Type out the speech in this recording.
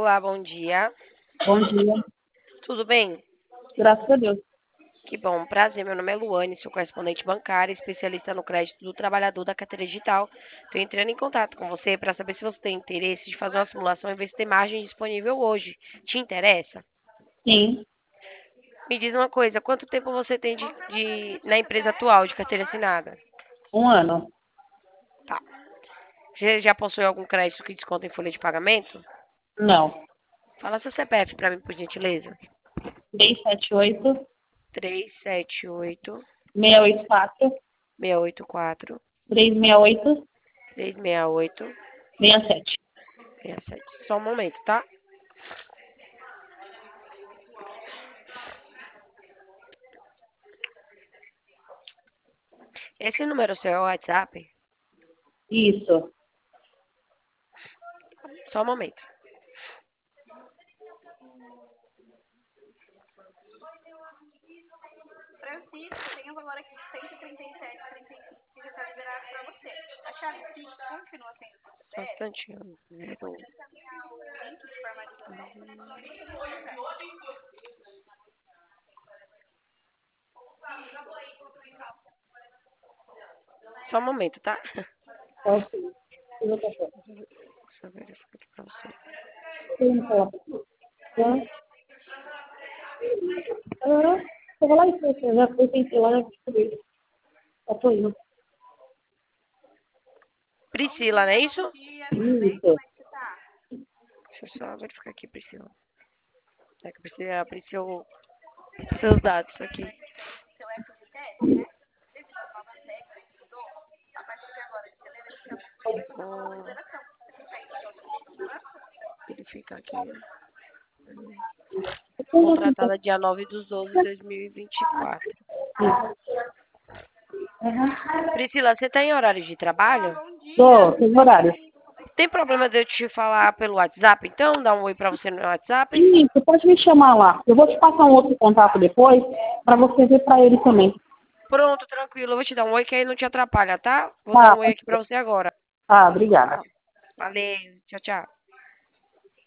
Olá, bom dia. Bom dia, Tudo bem? graças a Deus. Que bom, prazer. Meu nome é Luane, sou correspondente bancária, especialista no crédito do trabalhador da carteira digital. Estou entrando em contato com você para saber se você tem interesse de fazer uma simulação e ver se tem margem disponível hoje. Te interessa? Sim, Me diz uma coisa, quanto tempo você tem na empresa atual de carteira assinada? um ano. Tá. Você já possui algum crédito que desconta em folha de pagamento? Não. Fala seu CPF para mim, por gentileza. 378 378 684 684 368 368 67. 67. Só um momento, tá? Esse número seu é o WhatsApp? Isso. Só um momento. Francisco, tem um valor aqui de 137,35 que já está liberado para você. A chave Pix continua sendo com Só um você? instantinho. Pode encaminhar o link de formalização. Só um momento, tá? Qual o seu? Eu vou passar. Deixa eu verificar aqui pra você. Você não fala pra você? Eu vou lá e eu já fui, tentei lá, já descobri. Já tô indo. Priscila, não é isso? Dia, tudo bem? Isso. Como é que você tá? Deixa eu só verificar aqui, Priscila. É que precisa preencher seus dados aqui. Seu FGTS, né? Devido às novas regras que mudou, a partir de agora, de janeiro, a gente já vai fazer uma nova liberação. Você consegue fazer outra liberação? Verificar aqui. Contratada dia 9/12/2024. Priscila, você tá em horário de trabalho? Tem horário. Tem problema de eu te falar pelo WhatsApp, então? Dar um oi pra você no meu WhatsApp? Isso, pode me chamar lá. Eu vou te passar um outro contato depois, para você ver para ele também. Pronto, tranquilo. Eu vou te dar um oi que aí não te atrapalha, tá? Vou dar Tá, um oi aqui pra você agora. tá, obrigada. Valeu. Tchau, tchau.